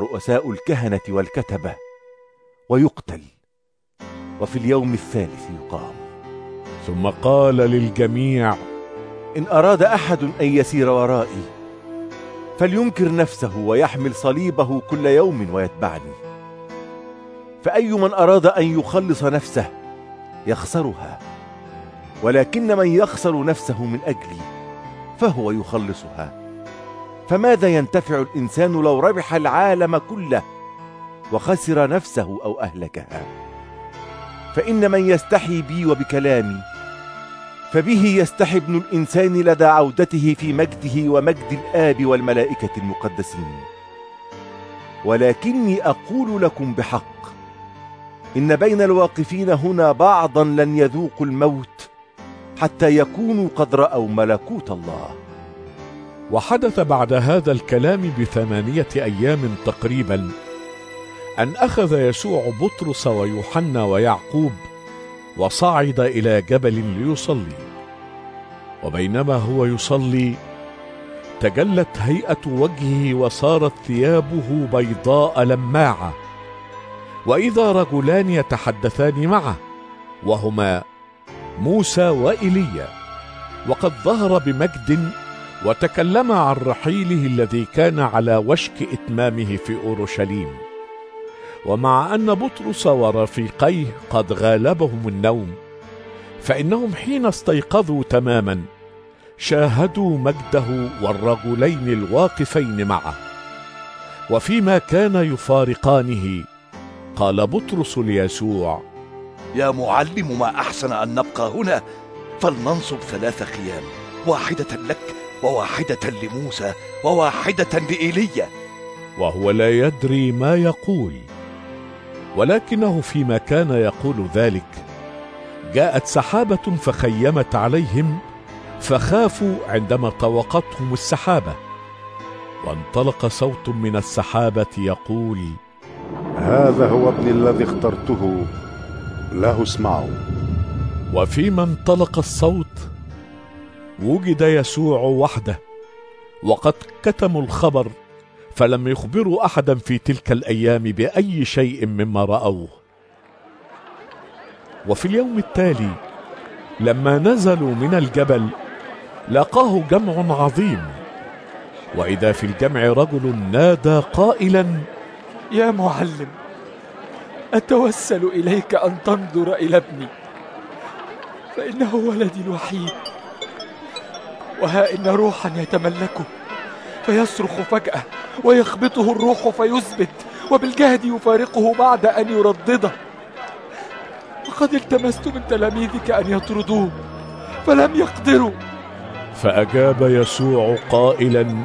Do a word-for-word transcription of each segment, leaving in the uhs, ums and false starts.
رؤساء الكهنة والكتبة ويقتل، وفي اليوم الثالث يقام. ثم قال للجميع: إن أراد أحد أن يسير ورائي فلينكر نفسه ويحمل صليبه كل يوم ويتبعني. فأي من أراد أن يخلص نفسه يخسرها، ولكن من يخسر نفسه من أجلي فهو يخلصها. فماذا ينتفع الإنسان لو ربح العالم كله وخسر نفسه أو أهلكها؟ فإن من يستحي بي وبكلامي فبه يستحي ابن الإنسان لدى عودته في مجده ومجد الآب والملائكة المقدسين. ولكني أقول لكم بحق إن بين الواقفين هنا بعضا لن يذوقوا الموت حتى يكونوا قد رأوا ملكوت الله. وحدث بعد هذا الكلام بثمانية أيام تقريبا أن أخذ يسوع بطرس ويوحنا ويعقوب وصعد إلى جبل ليصلي. وبينما هو يصلي تجلت هيئة وجهه وصارت ثيابه بيضاء لماعة، وإذا رجلان يتحدثان معه وهما موسى وإيليا، وقد ظهر بمجد وتكلم عن رحيله الذي كان على وشك إتمامه في أورشليم. ومع أن بطرس ورفيقيه قد غالبهم النوم، فإنهم حين استيقظوا تماما شاهدوا مجده والرجلين الواقفين معه. وفيما كان يفارقانه قال بطرس ليسوع: يا معلم، ما أحسن أن نبقى هنا، فلننصب ثلاث خيام، واحدة لك وواحدة لموسى وواحدة لإيليا. وهو لا يدري ما يقول، ولكنه فيما كان يقول ذلك جاءت سحابة فخيمت عليهم، فخافوا عندما طوقتهم السحابة. وانطلق صوت من السحابة يقول: هذا هو ابني الذي اخترته، له اسمعوا. وفيما انطلق الصوت وجد يسوع وحده، وقد كتموا الخبر فلم يخبروا أحدا في تلك الأيام بأي شيء مما رأوه. وفي اليوم التالي لما نزلوا من الجبل لقاه جمع عظيم، وإذا في الجمع رجل نادى قائلا: يا معلم، أتوسل إليك أن تنظر إلى ابني، فإنه ولدي الوحيد، وها إن روحا يتملكه فيصرخ فجأة ويخبطه الروح فيثبت، وبالجهد يفارقه بعد أن يردده. وقد التمست من تلاميذك أن يطردوه فلم يقدروا. فأجاب يسوع قائلا: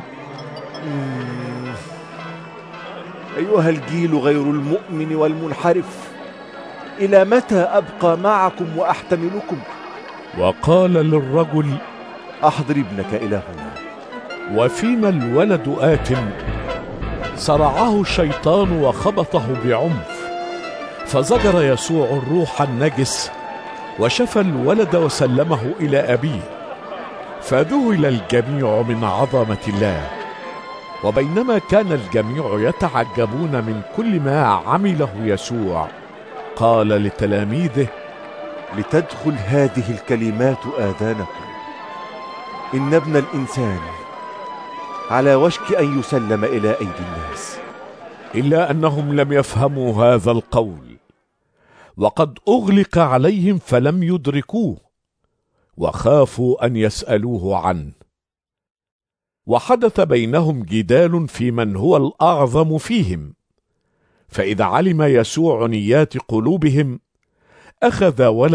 أيها الجيل غير المؤمن والمنحرف، إلى متى أبقى معكم وأحتملكم؟ وقال للرجل: أحضر ابنك إلى هنا. وفيما الولد آت صرعه الشيطان وخبطه بعنف، فزجر يسوع الروح النجس وشفى الولد وسلمه إلى أبيه. فذهل الجميع من عظمة الله. وبينما كان الجميع يتعجبون من كل ما عمله يسوع، قال لتلاميذه: لتدخل هذه الكلمات آذانكم، إن ابن الإنسان على وشك أن يسلم إلى أيدي الناس. إلا أنهم لم يفهموا هذا القول، وقد أغلق عليهم فلم يدركوه، وخافوا أن يسألوه عنه. وحدث بينهم جدال في من هو الأعظم فيهم. فإذا علم يسوع نيات قلوبهم أخذ ولد